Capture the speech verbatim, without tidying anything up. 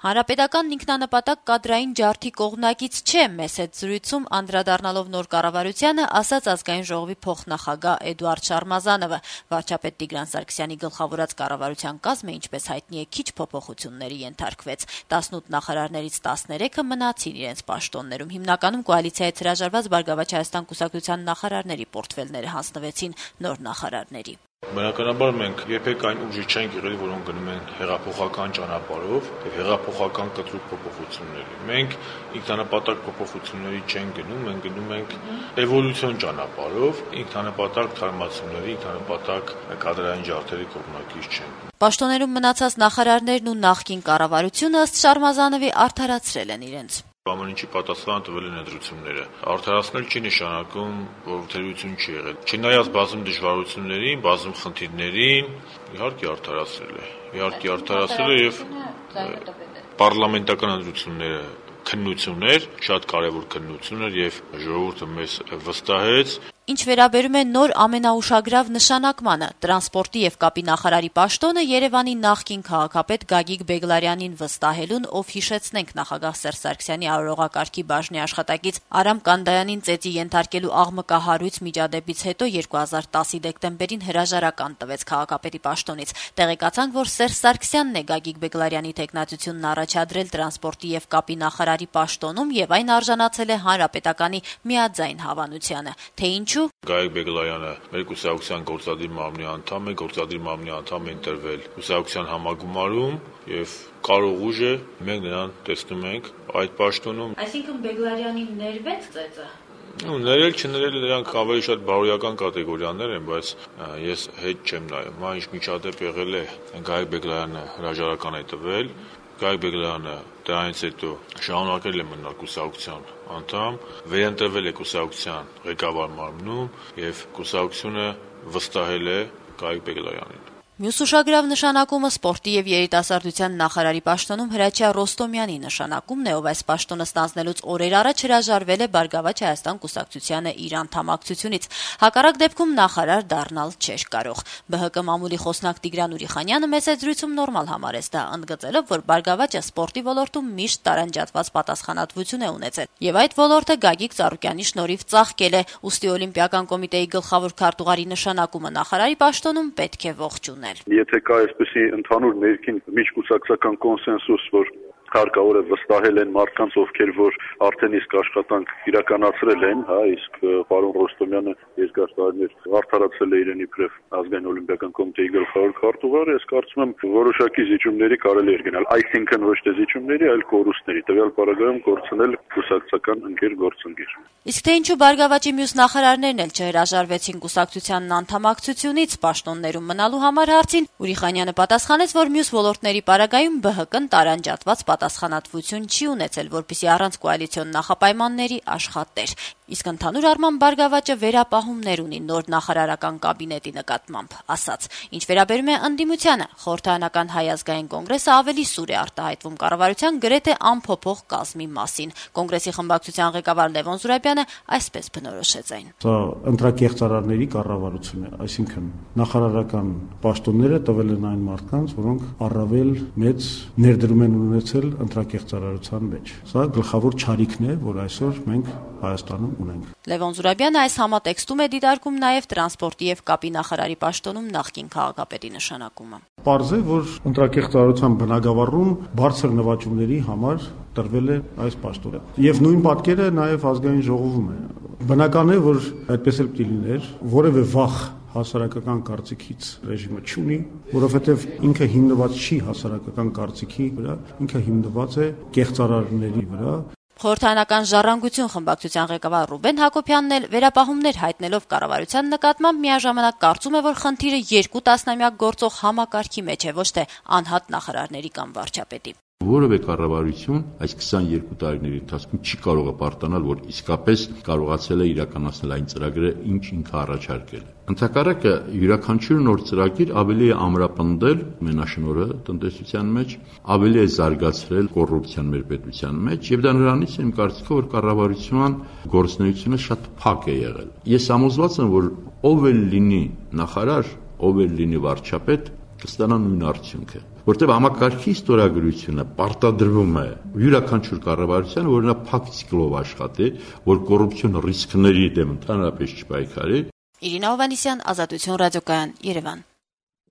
Հանրապետական ինքնանպատակ կադրային ջարդի կողմնակից չէ, մեծ հետ զրույցում անդրադառնալով նոր կառավարությանը, ասաց Ազգային ժողովի փոխնախագահ Էդուարդ Շարմազանովը։ Վարչապետ Տիգրան Սարգսյանի գլխավորած կառավարության կազմը, ինչպես հայտնի է, քիչ փոփոխությունների ենթարկվեց։ տասնութ նախարարներից տասներեքը մնացին իրենց պաշտոններում։ Հիմնականում կոալիցիայից հրաժարված Բարգավաճ Հայաստան կուսակցության նախարարների պորտֆելները հանձնվեցին նոր նախարարների։ Բնականաբար մենք երբեք այն ուժի չենք եղել, որոնք գնում են հեղափոխական ճանապարհով եւ հեղափոխական կտրուկ փոփոխությունների։ Մենք ինքնանպատակ փոփոխությունների չենք գնում, մենք գնում ենք էվոլյուցիոն ճանապարհով, ինքնանպատակ թարմացումների, ինքնանպատակ կադրային ջարդերի կողմնակից չենք։ Պաշտոններում մնացած նախարարներն ու նախկին կառավարությունը ըստ Շարմազանովի արդարացրել են իրենց։ Ամեն ինչի պատասխան տվել են ընտրությունները։ Արդարացնել չի նշանակում, որ թերություն չի եղել։ Չնայած բազում դժվարություններին, բազում խնդիրներին, իհարկե արդարացրել է։ Իհարկե արդարացրել է եւ պարլամենտական ընտրությունները քննություններ, շատ կարևոր քննություններ եւ ժողովուրդը մեզ վստահեց։ Ինչ վերաբերում է նոր ամենաուշագրավ նշանակմանը, տրանսպորտի եւ կապի նախարարի պաշտոնը Երևանի նախկին քաղաքապետ Գագիկ Բեգլարյանին վստահելուն, ով հիշեցնենք նախագահ Սերժ Սարգսյանի արարողակարգի բաժնի աշխատակից Արամ Կանդայանին ծեծի ենթարկելու աղմկահարույց միջադեպից հետո երկու հազար տասի դեկտեմբերին հրաժարական տվեց քաղաքապետի պաշտոնից։ Տեղեկացանք, որ Սերժ Սարգսյանն է Գագիկ Բեգլարյանի տեխնացությունն առաջադրել տրանսպորտի եւ կապի նախարարի պաշտոնում եւ այն արժանացել է հանրապետականի միաձայն հավանությանը, թե ինչ Գագիկ Բեգլարյանը մեր կուսակցության գործադիր մարմնի անդամ է, գործադիր մարմնի անդամ է ընտրվել կուսակցության համագումարում եւ կարող ուժ է, մենք նրան տեսնում ենք այդ պաշտոնում։ Այսինքն Բեգլարյանին ներվեց ծեծը։ Ну, ներել չներել նրանք ավելի շատ բարոյական կատեգորիաներ են, բայց ես հետ չեմ նայում։ Մա ինչ միջադեպ եղել է, Գագիկ Բեգլարյանը հրաժարական է տվել։ Գագիկ Բեգլարյանը դրանից հետո շարունակել է մնալ կուսակցության անդամ, վերընտրվել է կուսակցության ղեկավար մարմնում եւ կուսակցությունը վստահել է Գագիկ Բեգլարյանին։ Մյուս ուշագրավ նշանակումը սպորտի եւ երիտասարդության նախարարի պաշտոնում Հրաչյա Ռոստոմյանի նշանակումն է, ով այս պաշտոնը ստանձնելուց օրեր առաջ հրաժարվել է Բարգավաճ Հայաստան կուսակցությանը իր անդամակցությունից։ Հակառակ դեպքում նախարար դառնալ չէր կարող։ Բ Հ Կ մամուլի խոսնակ Տիգրան Ուրիխանյանը մեծ զրույցում նորմալ համարեց դա, ընդգծելով, որ Բարգավաճը սպորտի ոլորտում միշտ տարանջատված պատասխանատվություն է ունեցել եւ այդ ոլորտը Գագիկ Ծառուկյանի շնորհիվ ծաղկել է, ուստի Օլիմպիական կոմիտեի գլխավոր քարտուղարի նշանակումը նախարարի պաշտոնում պետք է ողջունել։ Եթե կա այսպեսի ընդհանուր ներքին միջկուսակցական կոնսենսուս, որ հարկավոր է վստահել են մարդկանց, ովքեր որ արդեն իսկ աշխատանք իրականացրել են, հա, իսկ պարոն Ռոստոմյանը երկար տարիներ արդարացել է իրեն իբրև ազգային օլիմպիական կոմիտեի գլխավոր քարտուղարը, ես կարծում եմ որոշակի զիջումների կարելի էր գնալ, այսինքն ոչ թե զիջումների, այլ կորուստների, տվյալ պարագայում կորցնել կուսակցական ընկեր գործընկեր։ Իսկ թե ինչու Բարգավաճի մյուս նախարարներն էլ չհրաժարվեցին կուսակցության անդամակցությունից պաշտոններում մնալու համար հարցին, Ուրիխանյանը պատասխանեց, որ մյուս ոլորտների պարագայում Բ Հ Կ-ն տարանջատված պատասխանատվություն չի ունեցել, որպեսզի առանց կոալիցիոն նախապայմանների աշխատեր։ Իսկ ընդհանուր առմամբ Բարգավաճը վերապահումներ ունի նոր նախարարական կաբինետի նկատմամբ, ասաց. Ինչ վերաբերում է ընդդիմությանը, խորհրդարանական Հայ ազգային կոնգրեսը ավելի սուր է արտահայտվում կառավարության գրեթե անփոփոխ կազմի մասին։ Կոնգրեսի խմբակցության ղեկավար Լևոն Զուրաբյանը այսպես բնորոշեց այն. Սա ընտրակեղծարարների կառավարություն է, այսինքն նախարարական պաշտոնները տվել են այն մարդկանց, որոնք առավել մեծ ներդրում են ունեցել ընտրակեղծարարության մեջ։ Սա գլխավոր չարիքն է, որ այսօր մենք Հայաստանում ունենք։ Լևոն Զուրաբյանը այս համատեքստում է դիտարկում նաև տրանսպորտի եւ կապի նախարարի պաշտոնում նախկին քաղաքապետի նշանակումը։ Պարզ է, որ ընտրակեղծարարության բնագավառում բարձր նվաճումների համար տրվել է այս պաշտոնը։ Եվ նույն պատկերը նաև ազգային ժողովում է։ Բնական է, որ այդպես էլ պիտի լիներ, որևէ վախ հասարակական կարծիքից ռեժիմը չունի, որովհետև ինքը հիմնված չի հասարակական կարծիքի վրա, ինքը հիմնված է կեղծարարների վրա։ Խորհրդարանական ժառանգություն խմբակցության ղեկավար Ռուբեն Հակոբյանն էլ վերապահումներ հայտնելով կառավարության նկատմամբ միաժամանակ կարծում է, որ խնդիրը երկու տասնամյակ գործող համակարգի մեջ է, ոչ թե անհատ նախարարների կամ վարչապետի։ Որևէ կառավարություն այս քսաներկու տարիների ընթացքում չի կարող պարտանալ, որ իսկապես կարողացել է իրականացնել այն ծրագրերը, ինչ ինքը առաջարկել է։ Ընդհակառակը յուրաքանչյուր նոր ծրագիր ավելի է ամրապնդել մենաշնորհը տնտեսության մեջ, ավելի է զարգացրել կոռուպցիան մեր պետության մեջ, եւ դա նրանից է իմ կարծիքով, որ կառավարության գործունեությունը շատ փակ է եղել։ Ես համոզված եմ, որ ով էլ լինի նախարար, ով էլ լինի վարչապետ, կստանա նույն արդյունքը, որտեղ համակարգի ստորագրությունը պարտադրվում է յուրաքանչյուր կառավարության, որ նա փակ ցիկլով աշխատի, որ կոռուպցիոն ռիսկների դեմ ընդհանրապես չպայքարի։ Իրինա Հովհաննիսյան, Ազատություն ռադիոկայան, Երևան։